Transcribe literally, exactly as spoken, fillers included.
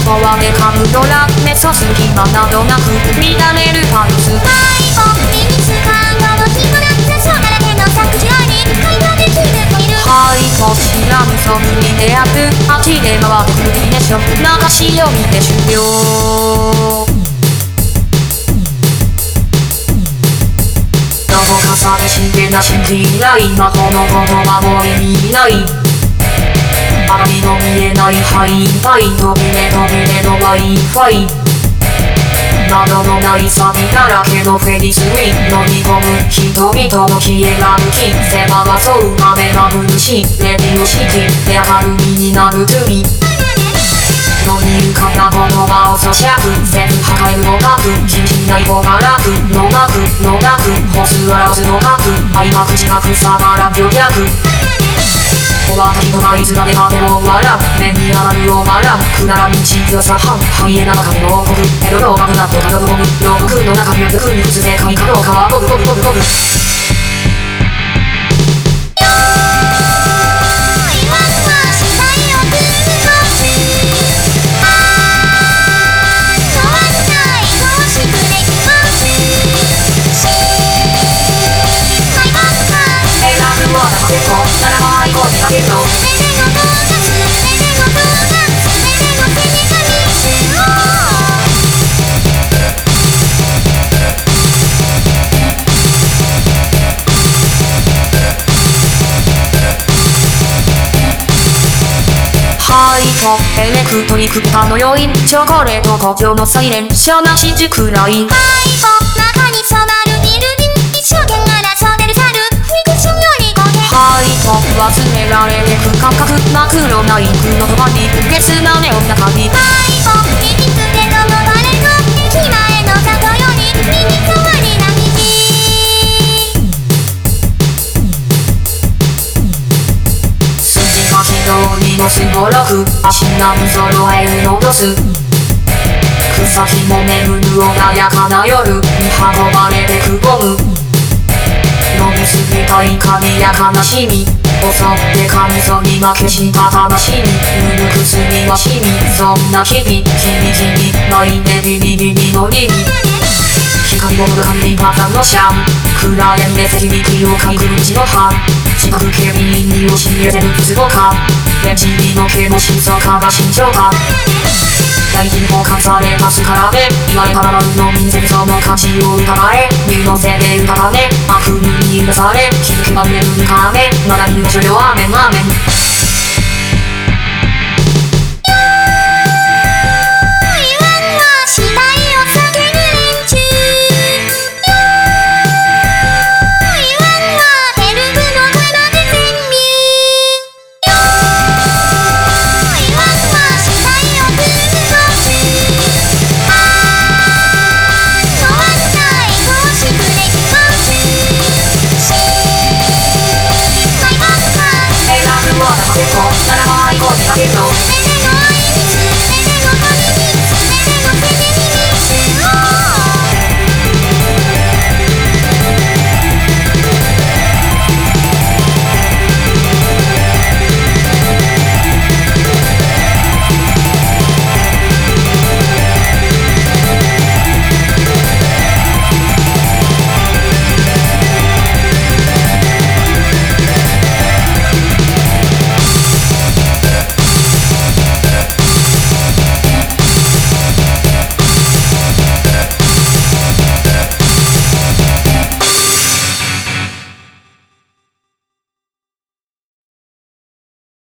はメカムドラ目指す暇などなく乱れるパルスはいポッミニスカンゴのキモな雑音だらけの作詞に会話できる子いるはいポ知らぬそぶりであるあっちで回ってくるビジネスション流し読みで終了どこか寂しげな信じない魔法のことはもう意味ない花火の見えないハイファイ飛び目飛び目の Wi-Fi 窓のない錆だらけのフェリスウィン飲み込む人々の消えが抜き狭がそう雨が降るしレディオシティで明るみになる国世に浮かんだ言葉を咀嚼全部破壊の核気にしない方が楽の楽の楽歩数表すの核愛が口が塞がら病逆終わった人がいつまでまでも笑う目にあるを笑うくだらん地域をさハンハイエナの壁の王国エロローマグナットたどるゴム牢獄の中身を抜くに普通正解かどうかはゴブゴブゴブゴブはいとエレクトリックパの余韻チョコレート工場のサイレン車なし軸ラインはいと中に染まるビルディン一生懸命争ってる猿フィクションより焦げはいと忘れられてく感覚マクロなインクのとばに別なネオン中にはいとピピクでのまれの駅前の里より耳障りな道筋が非常にもすごろく足並み揃えるのどす草木も眠る穏やかな夜に運ばれてくゴム飲みすぎた怒りや悲しみ襲って神ぞに負けした魂に塗る薬は死にそんな日々君君泣いてビリビリのリリ光をむ神パターンのシャン暗闇で赤引をかいくる道の歯近く警備員に教えてる靴とかレンチリの毛の静かが慎重か大事に保管されますからね言われたら丸の民戦争の価値を疑え身のせいで疑ね悪夢に許され気づけば眠るかめまだ見る所領アメンアメン